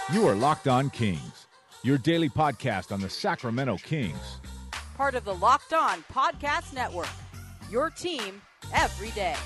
You are Locked On Kings, your daily podcast on the Sacramento Kings. Part of the Locked On Podcast Network, your team every day.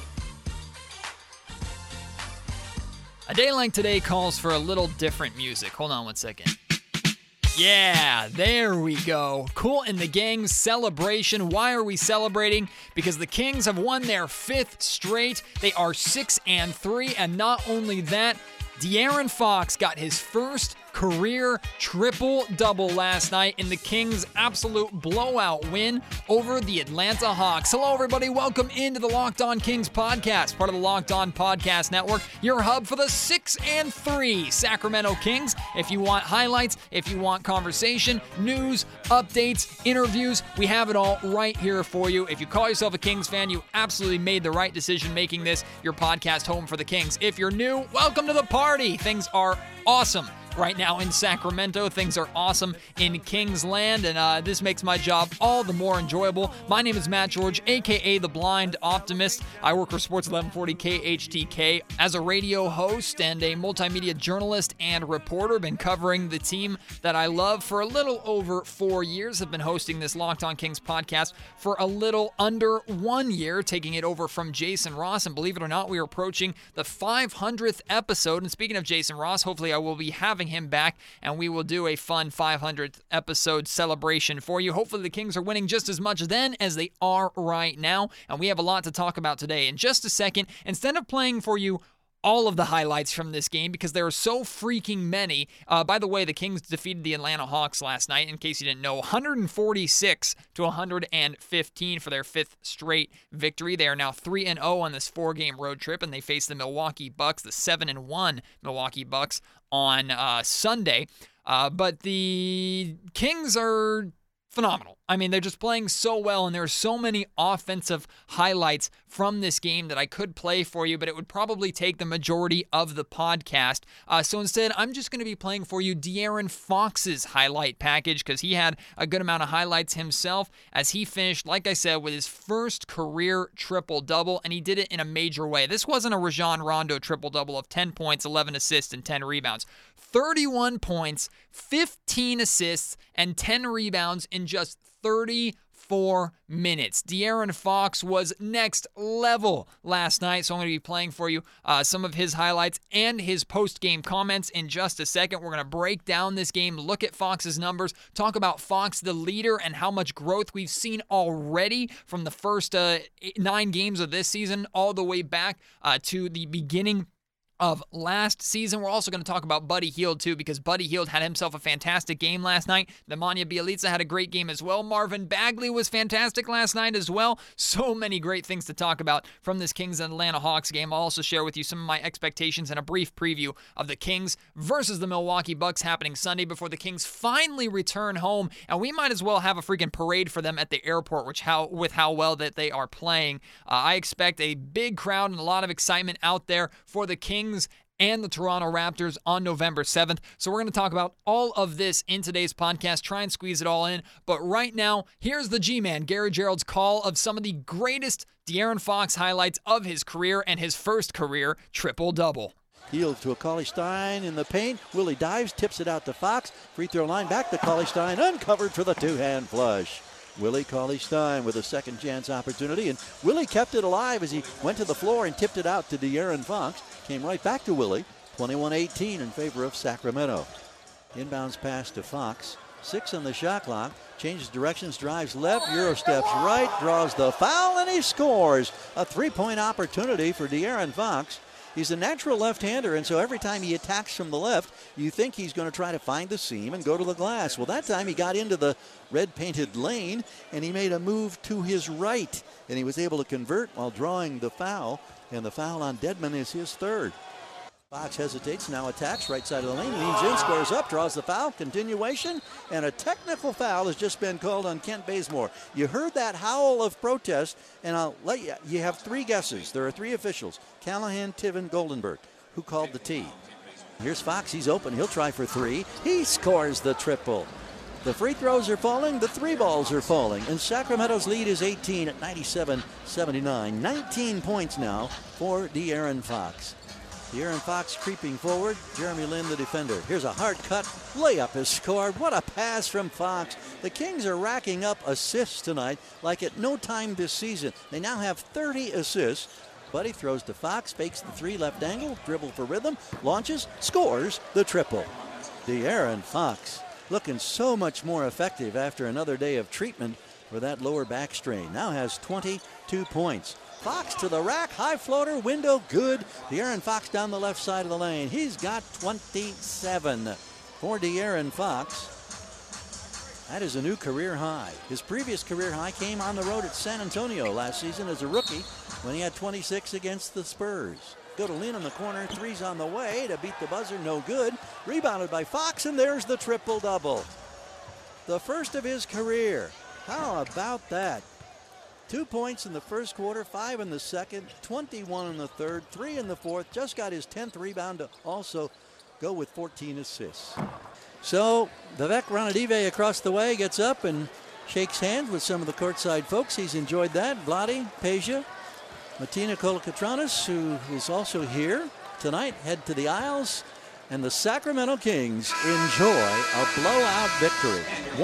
A day like today calls for a little different music. Hold on one second. Yeah, there we go. Kool and the Gang's celebration. Why are we celebrating? Because the Kings have won their 5th straight. They are 6-3, and not only that, De'Aaron Fox got his first career triple-double last night in the Kings' absolute blowout win over the Atlanta Hawks. Hello, everybody. Welcome into the Locked On Kings podcast, part of the Locked On Podcast Network, your hub for the 6-3 Sacramento Kings. If you want highlights, if you want conversation, news, updates, interviews, we have it all right here for you. If you call yourself a Kings fan, you absolutely made the right decision making this your podcast home for the Kings. If you're new, welcome to the party. Things are awesome right now in Sacramento. Things are awesome in Kingsland, and this makes my job all the more enjoyable. My name is Matt George, a.k.a. The Blind Optimist. I work for Sports 1140 KHTK as a radio host and a multimedia journalist and reporter. Been covering the team that I love for a little over 4 years. Have been hosting this Locked On Kings podcast for a little under 1 year, taking it over from Jason Ross. And believe it or not, we are approaching the 500th episode. And speaking of Jason Ross, hopefully I will be having him back, and we will do a fun 500th episode celebration for you. Hopefully the Kings are winning just as much then as they are right now, and we have a lot to talk about today. In just a second, instead of playing for you all of the highlights from this game, because there are so freaking many. By the way, the Kings defeated the Atlanta Hawks last night, in case you didn't know, 146-115 for their 5th straight victory. They are now 3-0 on this 4-game road trip, and they face the Milwaukee Bucks, the 7-1 Milwaukee Bucks, on Sunday. But the Kings are phenomenal. I mean, they're just playing so well, and there are so many offensive highlights from this game that I could play for you, but it would probably take the majority of the podcast. So instead, I'm just going to be playing for you De'Aaron Fox's highlight package, because he had a good amount of highlights himself as he finished, like I said, with his first career triple-double, and he did it in a major way. This wasn't a Rajon Rondo triple-double of 10 points, 11 assists, and 10 rebounds. 31 points, 15 assists, and 10 rebounds in just 34 minutes. De'Aaron Fox was next level last night, so I'm going to be playing for you some of his highlights and his post-game comments in just a second. We're going to break down this game, look at Fox's numbers, talk about Fox, the leader, and how much growth we've seen already from the first 9 games of this season all the way back to the beginning of last season. We're also going to talk about Buddy Hield too, because Buddy Hield had himself a fantastic game last night. Nemanja Bjelica had a great game as well. Marvin Bagley was fantastic last night as well. So many great things to talk about from this Kings and Atlanta Hawks game. I'll also share with you some of my expectations and a brief preview of the Kings versus the Milwaukee Bucks happening Sunday before the Kings finally return home, and we might as well have a freaking parade for them at the airport, with how well that they are playing. I expect a big crowd and a lot of excitement out there for the Kings and the Toronto Raptors on November 7th. So we're going to talk about all of this in today's podcast, try and squeeze it all in. But right now, here's the G-Man, Gary Gerold's call of some of the greatest De'Aaron Fox highlights of his career and his first career triple-double. Hield to a Cauley-Stein in the paint. Willie dives, tips it out to Fox. Free throw line back to Cauley-Stein, uncovered for the two-hand flush. Willie Cauley-Stein with a second chance opportunity, and Willie kept it alive as he went to the floor and tipped it out to De'Aaron Fox. Came right back to Willie. 21-18 in favor of Sacramento. Inbounds pass to Fox. 6 on the shot clock. Changes directions, drives left, Euro steps right, draws the foul, and he scores. A 3-point opportunity for De'Aaron Fox. He's a natural left-hander, and so every time he attacks from the left, you think he's going to try to find the seam and go to the glass. Well, that time he got into the red-painted lane, and he made a move to his right, and he was able to convert while drawing the foul, and the foul on Dedmon is his 3rd. Fox hesitates, now attacks, right side of the lane, leans in, squares up, draws the foul, continuation, and a technical foul has just been called on Kent Bazemore. You heard that howl of protest, and I'll let you have 3 guesses. There are 3 officials, Callahan, Tiven, Goldenberg, who called the tee. Here's Fox, he's open, he'll try for 3. He scores the triple. The free throws are falling, the 3 balls are falling, and Sacramento's lead is 18 at 97-79. 19 points now for De'Aaron Fox. De'Aaron Fox creeping forward. Jeremy Lin, the defender. Here's a hard cut. Layup is scored. What a pass from Fox. The Kings are racking up assists tonight like at no time this season. They now have 30 assists. Buddy throws to Fox, fakes the three, left angle, dribble for rhythm, launches, scores the triple. De'Aaron Fox looking so much more effective after another day of treatment for that lower back strain. Now has 22 points. Fox to the rack, high floater, window, good. De'Aaron Fox down the left side of the lane. He's got 27 for De'Aaron Fox. That is a new career high. His previous career high came on the road at San Antonio last season as a rookie when he had 26 against the Spurs. Go to Lin in the corner, three's on the way to beat the buzzer, no good. Rebounded by Fox, and there's the triple-double. The first of his career. How about that? 2 points in the first quarter, 5 in the second, 21 in the third, 3 in the fourth. Just got his 10th rebound to also go with 14 assists. So Vivek Ranadive across the way gets up and shakes hands with some of the courtside folks. He's enjoyed that. Vlade, Peja, Martina Kolokotronis, who is also here tonight, head to the aisles. And the Sacramento Kings enjoy a blowout victory,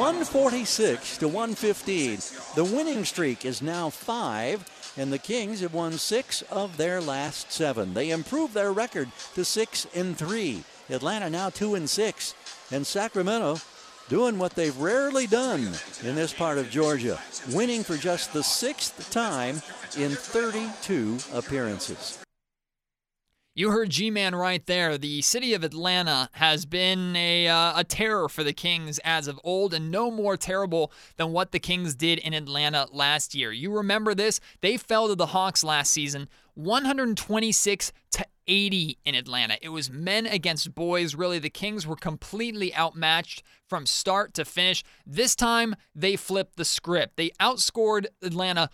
146-115. The winning streak is now 5, and the Kings have won 6 of their last 7. They improved their record to 6-3. Atlanta now 2-6, and Sacramento doing what they've rarely done in this part of Georgia, winning for just the 6th time in 32 appearances. You heard G-Man right there. The city of Atlanta has been a terror for the Kings as of old, and no more terrible than what the Kings did in Atlanta last year. You remember this? They fell to the Hawks last season, 126-80 in Atlanta. It was men against boys. Really, the Kings were completely outmatched from start to finish. This time, they flipped the script. They outscored Atlanta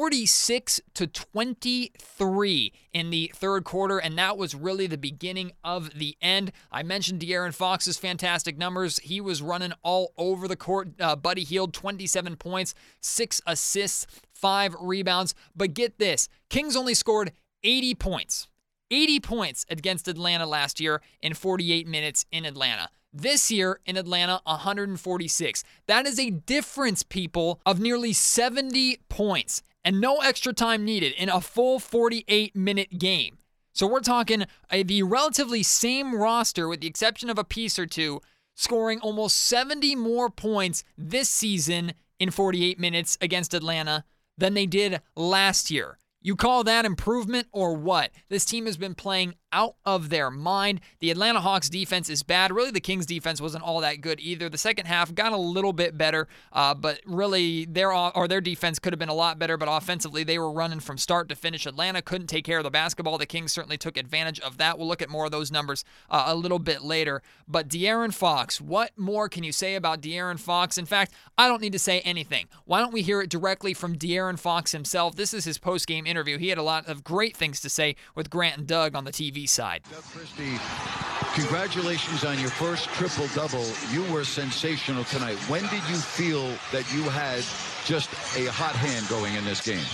46-23 in the third quarter, and that was really the beginning of the end. I mentioned De'Aaron Fox's fantastic numbers. He was running all over the court. Buddy Hield, 27 points, 6 assists, 5 rebounds. But get this, Kings only scored 80 points. 80 points against Atlanta last year in 48 minutes in Atlanta. This year in Atlanta, 146. That is a difference, people, of nearly 70 points and no extra time needed in a full 48-minute game. So we're talking the relatively same roster, with the exception of a piece or two, scoring almost 70 more points this season in 48 minutes against Atlanta than they did last year. You call that improvement or what? This team has been playing out of their mind. The Atlanta Hawks defense is bad. Really, the Kings defense wasn't all that good either. The second half got a little bit better, but really their defense could have been a lot better, but offensively they were running from start to finish. Atlanta couldn't take care of the basketball. The Kings certainly took advantage of that. We'll look at more of those numbers a little bit later. But De'Aaron Fox, what more can you say about De'Aaron Fox? In fact, I don't need to say anything. Why don't we hear it directly from De'Aaron Fox himself? This is his post-game interview. He had a lot of great things to say with Grant and Doug on the TV side. Doug Christie, congratulations on your first triple-double. You were sensational tonight. When did you feel that you had just a hot hand going in this game?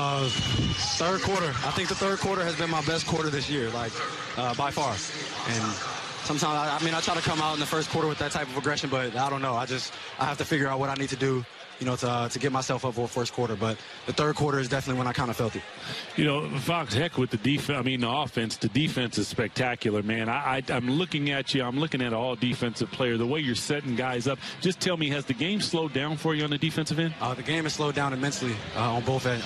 Third quarter. I think the third quarter has been my best quarter this year, by far. And sometimes, I try to come out in the first quarter with that type of aggression, but I don't know. I have to figure out what I need to do, to get myself up for first quarter. But the third quarter is definitely when I kind of felt it. Fox, heck with the defense. The offense. The defense is spectacular, man. I'm looking at you. I'm looking at all defensive player. The way you're setting guys up. Just tell me, has the game slowed down for you on the defensive end? The game has slowed down immensely on both ends.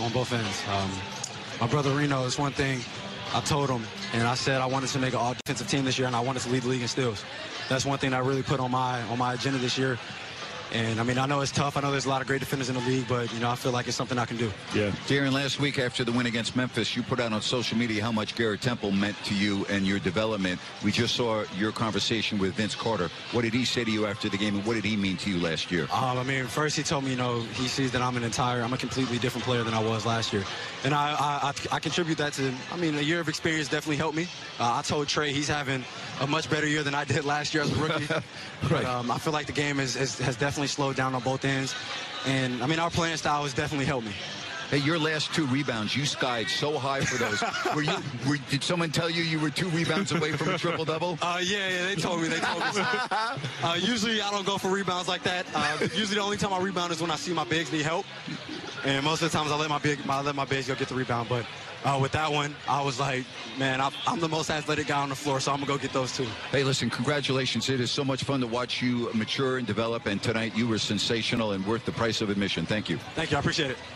My brother Reno, is one thing I told him, and I said I wanted to make an all-defensive team this year, and I wanted to lead the league in steals. That's one thing I really put on my agenda this year. And, I know it's tough. I know there's a lot of great defenders in the league, but, I feel like it's something I can do. Yeah. Darren, last week after the win against Memphis, you put out on social media how much Garrett Temple meant to you and your development. We just saw your conversation with Vince Carter. What did he say to you after the game, and what did he mean to you last year? First he told me, he sees that I'm a completely different player than I was last year. And I contribute that to, a year of experience definitely helped me. I told Trey he's having a much better year than I did last year as a rookie. Right. But I feel like the game has definitely slowed down on both ends. And, our playing style has definitely helped me. Hey, your last 2 rebounds, you skied so high for those. Did someone tell you were 2 rebounds away from a triple-double? Yeah, they told me. Usually I don't go for rebounds like that. Usually the only time I rebound is when I see my bigs need help. And most of the times I let my bigs go get the rebound. But with that one, I was like, man, I'm the most athletic guy on the floor, so I'm going to go get those 2. Hey, listen, congratulations. It is so much fun to watch you mature and develop. And tonight you were sensational and worth the price of admission. Thank you. Thank you. I appreciate it.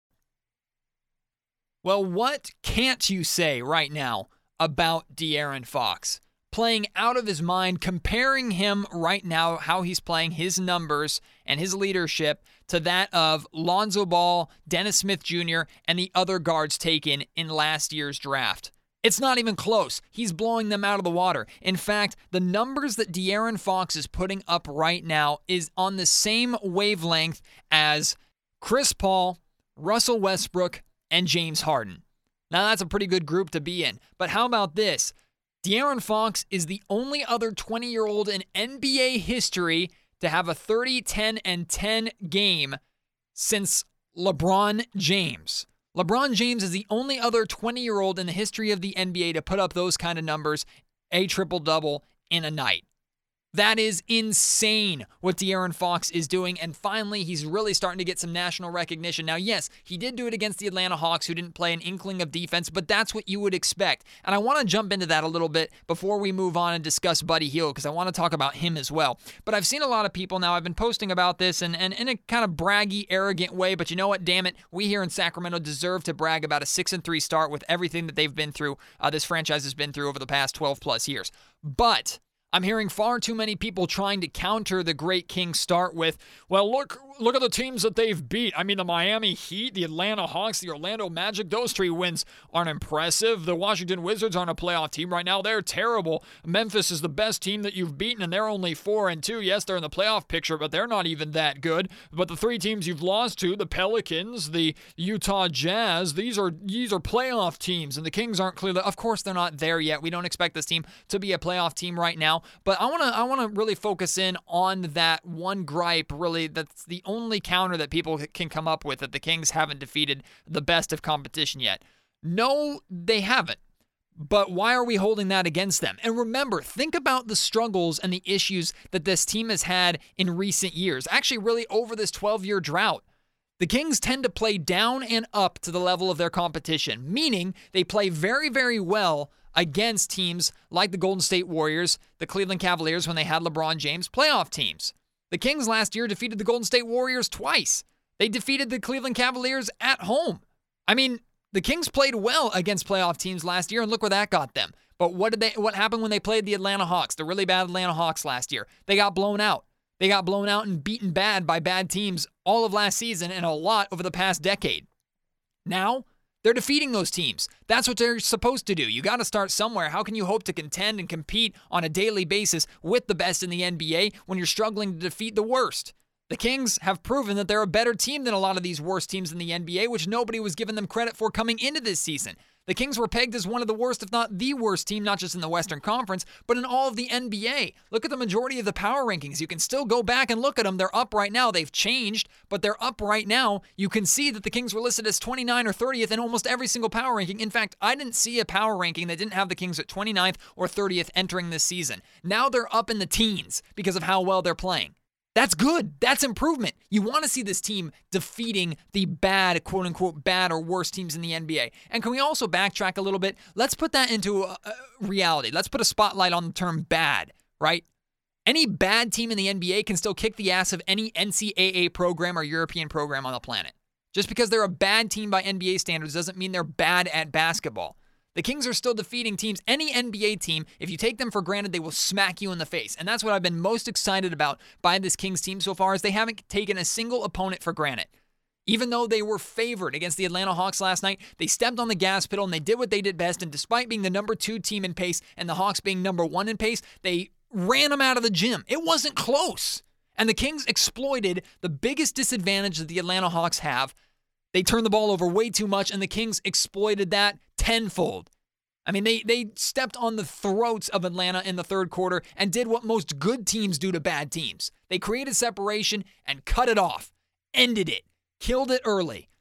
Well, what can't you say right now about De'Aaron Fox? Playing out of his mind, comparing him right now, how he's playing, his numbers and his leadership to that of Lonzo Ball, Dennis Smith Jr., and the other guards taken in last year's draft. It's not even close. He's blowing them out of the water. In fact, the numbers that De'Aaron Fox is putting up right now is on the same wavelength as Chris Paul, Russell Westbrook, and James Harden. Now, that's a pretty good group to be in. But how about this? De'Aaron Fox is the only other 20-year-old in NBA history to have a 30, 10, and 10 game since LeBron James. LeBron James is the only other 20-year-old in the history of the NBA to put up those kind of numbers, a triple-double in a night. That is insane what De'Aaron Fox is doing, and finally, he's really starting to get some national recognition. Now, yes, he did do it against the Atlanta Hawks, who didn't play an inkling of defense, but that's what you would expect. And I want to jump into that a little bit before we move on and discuss Buddy Hield, because I want to talk about him as well. But I've seen a lot of people now, I've been posting about this, and in a kind of braggy, arrogant way, but you know what, damn it, we here in Sacramento deserve to brag about a 6-3 start with everything that they've been through, this franchise has been through over the past 12-plus years. But I'm hearing far too many people trying to counter the great Kings start with, well, look at the teams that they've beat. I mean, the Miami Heat, the Atlanta Hawks, the Orlando Magic, those 3 wins aren't impressive. The Washington Wizards aren't a playoff team right now. They're terrible. Memphis is the best team that you've beaten, and they're only 4-2. Yes, they're in the playoff picture, but they're not even that good. But the 3 teams you've lost to, the Pelicans, the Utah Jazz, these are playoff teams, and the Kings aren't clearly. Of course, they're not there yet. We don't expect this team to be a playoff team right now. But I want to really focus in on that one gripe, really, that's the only counter that people can come up with, that the Kings haven't defeated the best of competition yet. No, they haven't. But why are we holding that against them? And remember, think about the struggles and the issues that this team has had in recent years, actually really over this 12-year drought. The Kings tend to play down and up to the level of their competition, meaning they play very, very well against teams like the Golden State Warriors, the Cleveland Cavaliers when they had LeBron James, playoff teams. The Kings last year defeated the Golden State Warriors twice. They defeated the Cleveland Cavaliers at home. I mean, the Kings played well against playoff teams last year, and look where that got them. But what happened when they played the Atlanta Hawks, the really bad Atlanta Hawks last year? They got blown out. They got blown out and beaten bad by bad teams all of last season and a lot over the past decade. Now, they're defeating those teams. That's what they're supposed to do. You got to start somewhere. How can you hope to contend and compete on a daily basis with the best in the NBA when you're struggling to defeat the worst? The Kings have proven that they're a better team than a lot of these worst teams in the NBA, which nobody was giving them credit for coming into this season. The Kings were pegged as one of the worst, if not the worst team, not just in the Western Conference, but in all of the NBA. Look at the majority of the power rankings. You can still go back and look at them. They're up right now. They've changed, but they're up right now. You can see that the Kings were listed as 29 or 30th in almost every single power ranking. In fact, I didn't see a power ranking that didn't have the Kings at 29th or 30th entering this season. Now they're up in the teens because of how well they're playing. That's good. That's improvement. You want to see this team defeating the bad, quote-unquote, bad or worse teams in the NBA. And can we also backtrack a little bit? Let's put that into reality. Let's put a spotlight on the term bad, right? Any bad team in the NBA can still kick the ass of any NCAA program or European program on the planet. Just because they're a bad team by NBA standards doesn't mean they're bad at basketball. The Kings are still defeating teams. Any NBA team, if you take them for granted, they will smack you in the face. And that's what I've been most excited about by this Kings team so far, is they haven't taken a single opponent for granted. Even though they were favored against the Atlanta Hawks last night, they stepped on the gas pedal and they did what they did best. And despite being the number 2 team in pace and the Hawks being number 1 in pace, they ran them out of the gym. It wasn't close. And the Kings exploited the biggest disadvantage that the Atlanta Hawks have. They turned the ball over way too much, and the Kings exploited that tenfold. I mean, they stepped on the throats of Atlanta in the third quarter and did what most good teams do to bad teams. They created separation and cut it off, ended it, killed it early.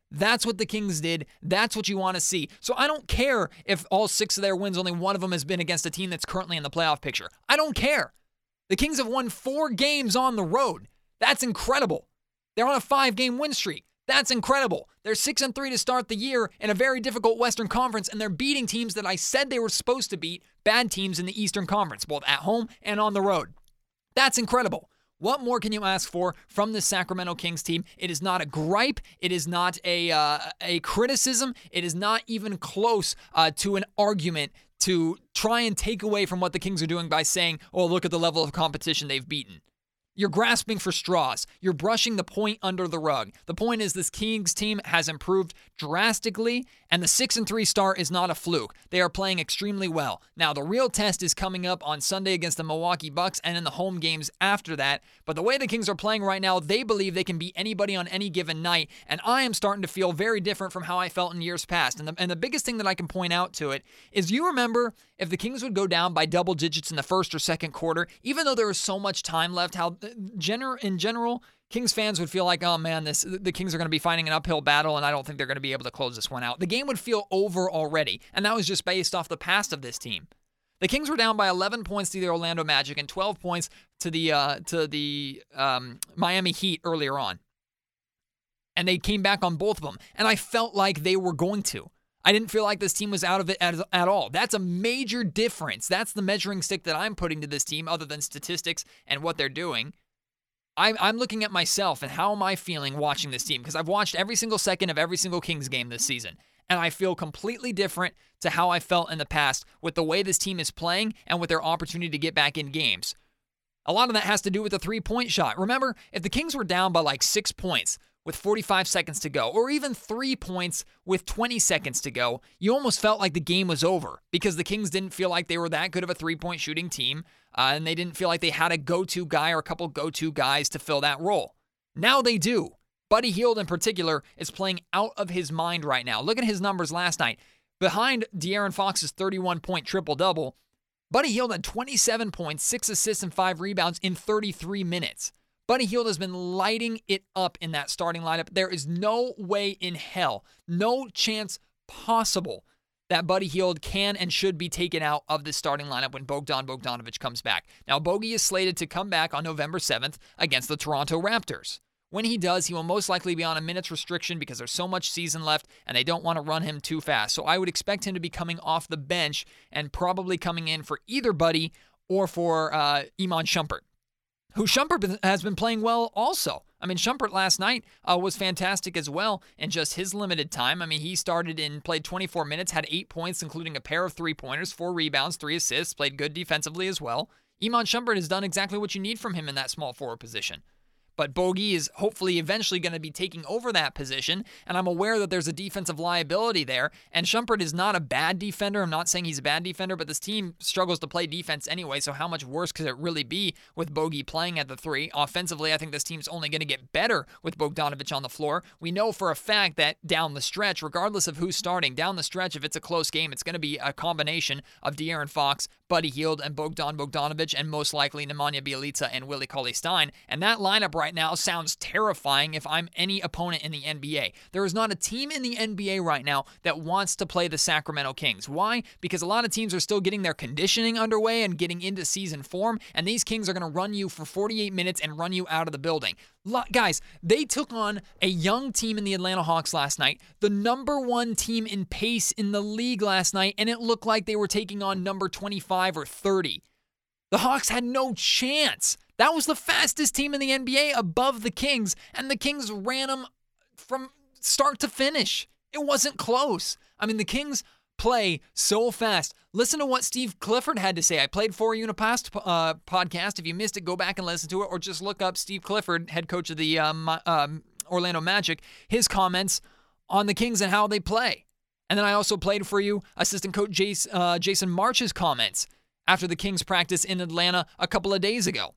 That's what the Kings did. That's what you want to see. So I don't care if all 6 of their wins, only one of them has been against a team that's currently in the playoff picture. I don't care. The Kings have won 4 games on the road. That's incredible. They're on a 5-game win streak. That's incredible. They're 6-3 to start the year in a very difficult Western Conference, and they're beating teams that I said they were supposed to beat, bad teams in the Eastern Conference, both at home and on the road. That's incredible. What more can you ask for from the Sacramento Kings team? It is not a gripe. It is not a criticism. It is not even close to an argument to try and take away from what the Kings are doing by saying, oh, look at the level of competition they've beaten. You're grasping for straws. You're brushing the point under the rug. The point is this Kings team has improved drastically, and the 6-3 start is not a fluke. They are playing extremely well. Now, the real test is coming up on Sunday against the Milwaukee Bucks and in the home games after that. But the way the Kings are playing right now, they believe they can beat anybody on any given night, and I am starting to feel very different from how I felt in years past. And the biggest thing that I can point out to it is, you remember if the Kings would go down by double digits in the first or second quarter, even though there was so much time left, how in general, Kings fans would feel like, oh man, the Kings are going to be fighting an uphill battle, and I don't think they're going to be able to close this one out. The game would feel over already, and that was just based off the past of this team. The Kings were down by 11 points to the Orlando Magic and 12 points to the Miami Heat earlier on, and they came back on both of them, and I felt like they were going to. I didn't feel like this team was out of it at all. That's a major difference. That's the measuring stick that I'm putting to this team, other than statistics and what they're doing. I'm looking at myself and how am I feeling watching this team, because I've watched every single second of every single Kings game this season, and I feel completely different to how I felt in the past with the way this team is playing and with their opportunity to get back in games. A lot of that has to do with the three-point shot. Remember, if the Kings were down by like 6 points with 45 seconds to go, or even 3 points with 20 seconds to go, you almost felt like the game was over because the Kings didn't feel like they were that good of a three-point shooting team, and they didn't feel like they had a go-to guy or a couple go-to guys to fill that role. Now they do. Buddy Hield in particular is playing out of his mind right now. Look at his numbers last night. Behind De'Aaron Fox's 31-point triple-double, Buddy Hield had 27 points, 6 assists, and 5 rebounds in 33 minutes. Buddy Hield has been lighting it up in that starting lineup. There is no way in hell, no chance possible that Buddy Hield can and should be taken out of the starting lineup when Bogdan Bogdanovic comes back. Now, Bogey is slated to come back on November 7th against the Toronto Raptors. When he does, he will most likely be on a minutes restriction because there's so much season left and they don't want to run him too fast. So I would expect him to be coming off the bench and probably coming in for either Buddy or for Iman Shumpert, who Shumpert has been playing well also. I mean, Shumpert last night was fantastic as well in just his limited time. I mean, he started and played 24 minutes, had 8 points, including a pair of three-pointers, 4 rebounds, 3 assists, played good defensively as well. Iman Shumpert has done exactly what you need from him in that small forward position. But Bogey is hopefully eventually going to be taking over that position, and I'm aware that there's a defensive liability there, and Shumpert is not a bad defender. I'm not saying he's a bad defender, but this team struggles to play defense anyway, so how much worse could it really be with Bogey playing at the 3? Offensively, I think this team's only going to get better with Bogdanovic on the floor. We know for a fact that down the stretch, regardless of who's starting, down the stretch, if it's a close game, it's going to be a combination of De'Aaron Fox, Buddy Hield, and Bogdan Bogdanovic, and most likely Nemanja Bjelica and Willie Cauley-Stein. And that lineup right now sounds terrifying if I'm any opponent in the NBA. There is not a team in the NBA right now that wants to play the Sacramento Kings. Why? Because a lot of teams are still getting their conditioning underway and getting into season form, and these Kings are going to run you for 48 minutes and run you out of the building. Guys, they took on a young team in the Atlanta Hawks last night, the number 1 team in pace in the league last night, and it looked like they were taking on number 25 or 30. The Hawks had no chance. That was the fastest team in the NBA above the Kings, and the Kings ran them from start to finish. It wasn't close. I mean, the Kings play so fast. Listen to what Steve Clifford had to say. I played for you in a past podcast. If you missed it, go back and listen to it, or just look up Steve Clifford, head coach of the Orlando Magic, his comments on the Kings and how they play. And then I also played for you assistant coach Jason March's comments after the Kings practice in Atlanta a couple of days ago.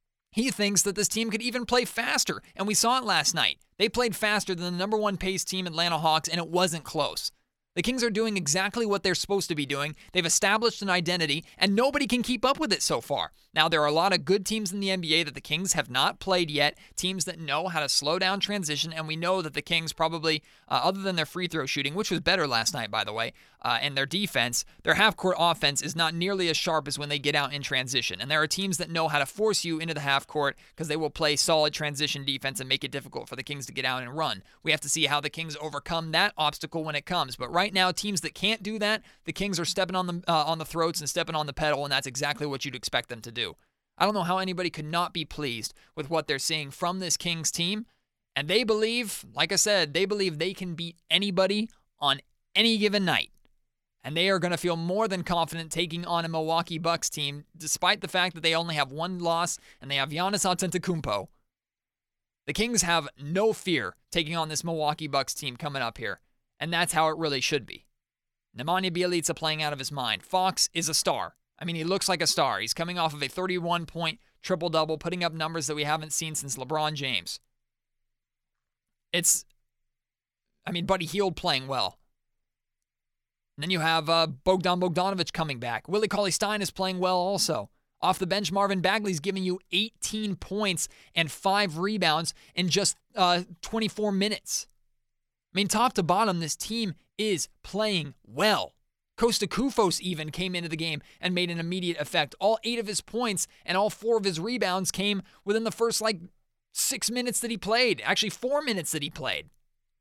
He thinks that this team could even play faster, and we saw it last night. They played faster than the number 1 pace team, Atlanta Hawks, and it wasn't close. The Kings are doing exactly what they're supposed to be doing. They've established an identity, and nobody can keep up with it so far. Now, there are a lot of good teams in the NBA that the Kings have not played yet, teams that know how to slow down transition, and we know that the Kings probably, other than their free throw shooting, which was better last night, by the way, and their defense, their half-court offense is not nearly as sharp as when they get out in transition. And there are teams that know how to force you into the half-court because they will play solid transition defense and make it difficult for the Kings to get out and run. We have to see how the Kings overcome that obstacle when it comes. But right now, teams that can't do that, the Kings are stepping on the throats and stepping on the pedal, and that's exactly what you'd expect them to do. I don't know how anybody could not be pleased with what they're seeing from this Kings team. And they believe, like I said, they believe they can beat anybody on any given night. And they are going to feel more than confident taking on a Milwaukee Bucks team, despite the fact that they only have one loss and they have Giannis Antetokounmpo. The Kings have no fear taking on this Milwaukee Bucks team coming up here. And that's how it really should be. Nemanja Bjelica playing out of his mind. Fox is a star. I mean, he looks like a star. He's coming off of a 31-point triple-double, putting up numbers that we haven't seen since LeBron James. Buddy Hield playing well. And then you have Bogdan Bogdanovic coming back. Willie Cauley-Stein is playing well also. Off the bench, Marvin Bagley's giving you 18 points and 5 rebounds in just 24 minutes. I mean, top to bottom, this team is playing well. Costa Koufos even came into the game and made an immediate effect. All 8 of his points and all 4 of his rebounds came within the first 6 minutes that he played. Actually, 4 minutes that he played.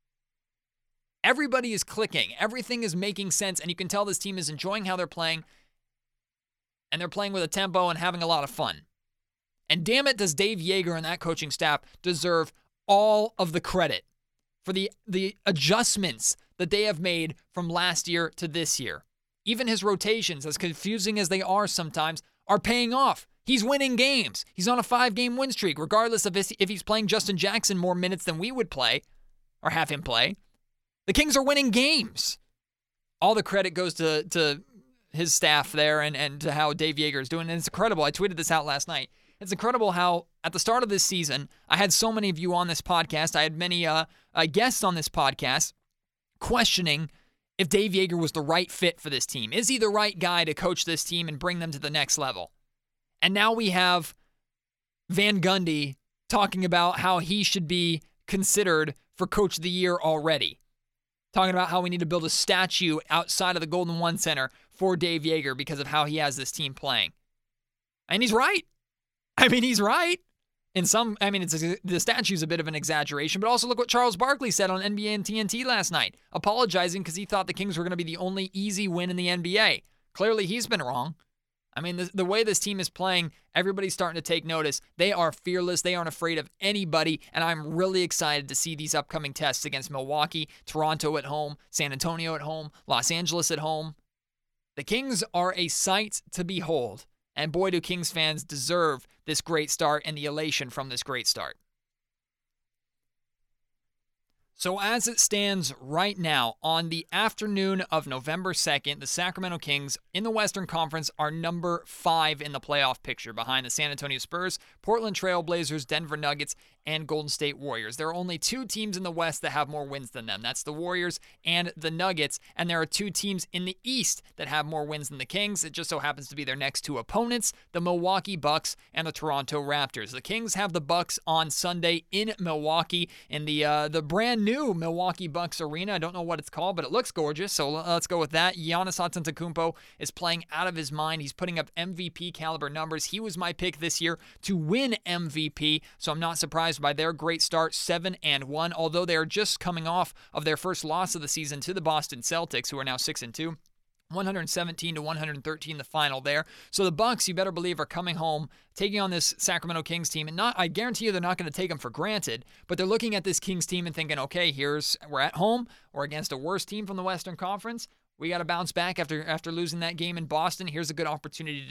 Everybody is clicking. Everything is making sense, and you can tell this team is enjoying how they're playing, and they're playing with a tempo and having a lot of fun. And damn it, does Dave Joerger and that coaching staff deserve all of the credit for the adjustments that they have made from last year to this year. Even his rotations, as confusing as they are sometimes, are paying off. He's winning games. He's on a 5-game win streak, regardless of if he's playing Justin Jackson more minutes than we would play or have him play. The Kings are winning games. All the credit goes to his staff there and to how Dave Joerger is doing. And it's incredible. I tweeted this out last night. It's incredible how at the start of this season, I had so many of you on this podcast. I had many guests on this podcast questioning if Dave Joerger was the right fit for this team. Is he the right guy to coach this team and bring them to the next level? And now we have Van Gundy talking about how he should be considered for Coach of the Year already. Talking about how we need to build a statue outside of the Golden One Center for Dave Joerger because of how he has this team playing. And he's right. He's right. The statue's a bit of an exaggeration, but also look what Charles Barkley said on NBA and TNT last night, apologizing because he thought the Kings were going to be the only easy win in the NBA. Clearly, he's been wrong. The way this team is playing, everybody's starting to take notice. They are fearless. They aren't afraid of anybody, and I'm really excited to see these upcoming tests against Milwaukee, Toronto at home, San Antonio at home, Los Angeles at home. The Kings are a sight to behold, and boy, do Kings fans deserve this great start and the elation from this great start. So as it stands right now, on the afternoon of November 2nd, the Sacramento Kings in the Western Conference are number 5 in the playoff picture behind the San Antonio Spurs, Portland Trail Blazers, Denver Nuggets, and Golden State Warriors. There are only 2 teams in the West that have more wins than them. That's the Warriors and the Nuggets, and there are 2 teams in the East that have more wins than the Kings. It just so happens to be their next 2 opponents, the Milwaukee Bucks and the Toronto Raptors. The Kings have the Bucks on Sunday in Milwaukee in the brand new Milwaukee Bucks arena. I don't know what it's called, but it looks gorgeous, so let's go with that. Giannis Antetokounmpo is playing out of his mind. He's putting up MVP caliber numbers. He was my pick this year to win MVP, so I'm not surprised by their great start, 7-1, although they are just coming off of their first loss of the season to the Boston Celtics, who are now 6-2. 117-113 the final there. So the Bucks, you better believe, are coming home, taking on this Sacramento Kings team. And I guarantee you they're not going to take them for granted, but they're looking at this Kings team and thinking, okay, we're at home. We're against a worse team from the Western Conference. We got to bounce back after losing that game in Boston. Here's a good opportunity to do it.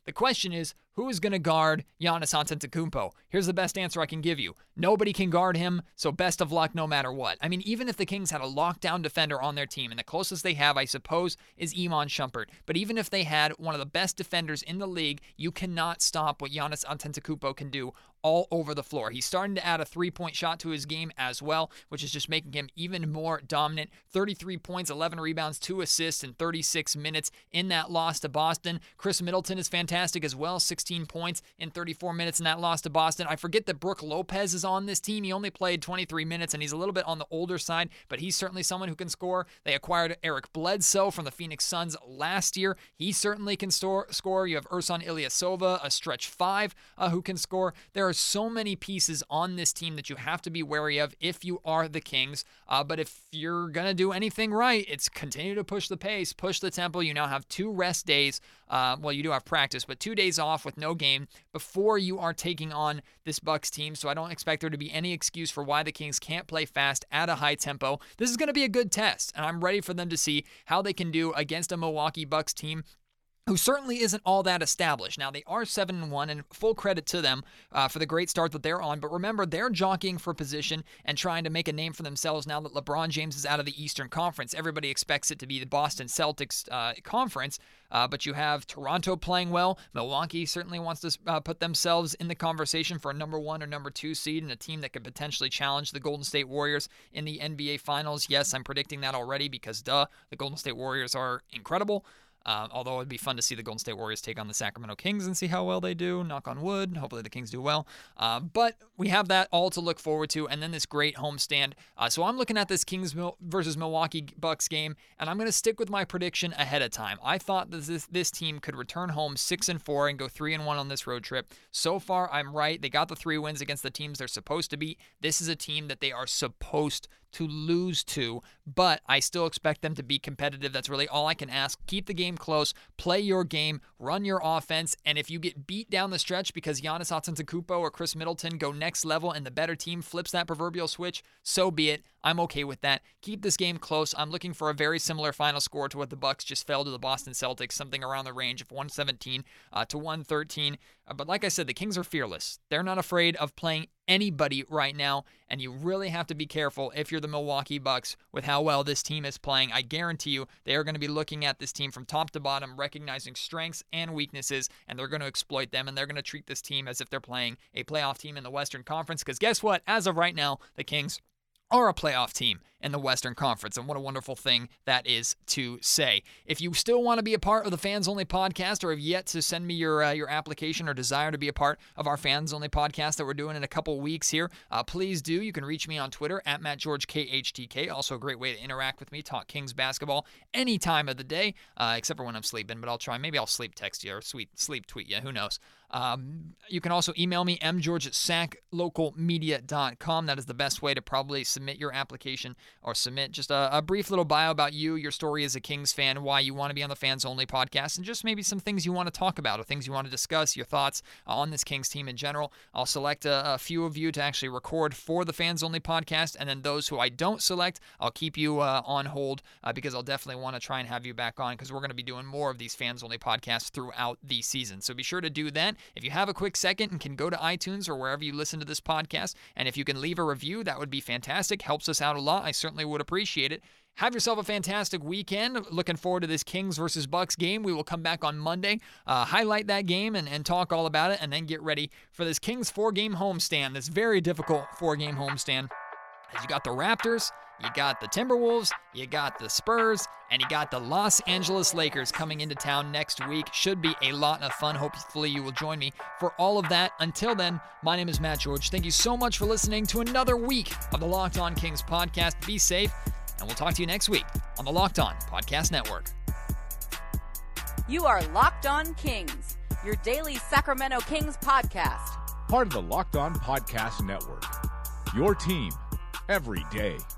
The question is, who is going to guard Giannis Antetokounmpo? Here's the best answer I can give you. Nobody can guard him, so best of luck no matter what. I mean, even if the Kings had a lockdown defender on their team, and the closest they have, I suppose, is Iman Shumpert, but even if they had one of the best defenders in the league, you cannot stop what Giannis Antetokounmpo can do all over the floor. He's starting to add a three-point shot to his game as well, which is just making him even more dominant. 33 points, 11 rebounds, 2 assists in 36 minutes in that loss to Boston. Chris Middleton is fantastic as well, 16 points in 34 minutes in that loss to Boston. I forget that Brook Lopez is on this team. He only played 23 minutes, and he's a little bit on the older side, but he's certainly someone who can score. They acquired Eric Bledsoe from the Phoenix Suns last year. He certainly can score. You have Ersan Ilyasova, a stretch 5 who can score. There are so many pieces on this team that you have to be wary of if you are the Kings. But if you're going to do anything right, it's continue to push the pace, push the tempo. You now have 2 rest days. Well, you do have practice, but 2 days off with no game before you are taking on this Bucks team. So I don't expect there to be any excuse for why the Kings can't play fast at a high tempo. This is going to be a good test, and I'm ready for them to see how they can do against a Milwaukee Bucks team who certainly isn't all that established. Now, they are 7-1, and full credit to them for the great start that they're on. But remember, they're jockeying for position and trying to make a name for themselves now that LeBron James is out of the Eastern Conference. Everybody expects it to be the Boston Celtics conference, but you have Toronto playing well. Milwaukee certainly wants to put themselves in the conversation for a number 1 or number 2 seed and a team that could potentially challenge the Golden State Warriors in the NBA Finals. Yes, I'm predicting that already because, the Golden State Warriors are incredible. Although it'd be fun to see the Golden State Warriors take on the Sacramento Kings and see how well they do. Knock on wood. Hopefully the Kings do well. But we have that all to look forward to, and then this great homestand. So I'm looking at this Kings versus Milwaukee Bucks game, and I'm going to stick with my prediction ahead of time. I thought that this team could return home 6-4 and go 3-1 on this road trip. So far, I'm right. They got the 3 wins against the teams they're supposed to beat. This is a team that they are supposed to lose to, but I still expect them to be competitive. That's really all I can ask. Keep the game close, play your game, run your offense, and if you get beat down the stretch because Giannis Antetokounmpo or Chris Middleton go next level and the better team flips that proverbial switch, so be it. I'm okay with that. Keep this game close. I'm looking for a very similar final score to what the Bucks just fell to the Boston Celtics, something around the range of 117 to 113. But like I said, the Kings are fearless. They're not afraid of playing anybody right now, and you really have to be careful if you're the Milwaukee Bucks with how well this team is playing. I guarantee you they are going to be looking at this team from top to bottom, recognizing strengths and weaknesses, and they're going to exploit them, and they're going to treat this team as if they're playing a playoff team in the Western Conference, because guess what? As of right now, the Kings are a playoff team in the Western Conference, and what a wonderful thing that is to say. If you still want to be a part of the Fans Only podcast or have yet to send me your application or desire to be a part of our Fans Only podcast that we're doing in a couple weeks here, please do. You can reach me on Twitter at MattGeorgeKHTK. Also a great way to interact with me, talk Kings basketball any time of the day, except for when I'm sleeping, but I'll try. Maybe I'll sleep text you or sleep tweet you. Who knows? You can also email me, mgeorge@saclocalmedia.com. That is the best way to probably submit your application or submit just a brief little bio about you, your story as a Kings fan, why you want to be on the Fans Only podcast, and just maybe some things you want to talk about or things you want to discuss, your thoughts on this Kings team in general. I'll select a few of you to actually record for the Fans Only podcast, and then those who I don't select, I'll keep you on hold because I'll definitely want to try and have you back on because we're going to be doing more of these Fans Only podcasts throughout the season. So be sure to do that. If you have a quick second and can go to iTunes or wherever you listen to this podcast, and if you can leave a review, that would be fantastic. Helps us out a lot. I certainly would appreciate it. Have yourself a fantastic weekend. Looking forward to this Kings versus Bucks game. We will come back on Monday, highlight that game and talk all about it, and then get ready for this Kings 4-game homestand, this very difficult 4-game homestand. As you got the Raptors, you got the Timberwolves, you got the Spurs, and you got the Los Angeles Lakers coming into town next week. Should be a lot of fun. Hopefully you will join me for all of that. Until then, my name is Matt George. Thank you so much for listening to another week of the Locked On Kings podcast. Be safe, and we'll talk to you next week on the Locked On Podcast Network. You are Locked On Kings, your daily Sacramento Kings podcast. Part of the Locked On Podcast Network. Your team every day.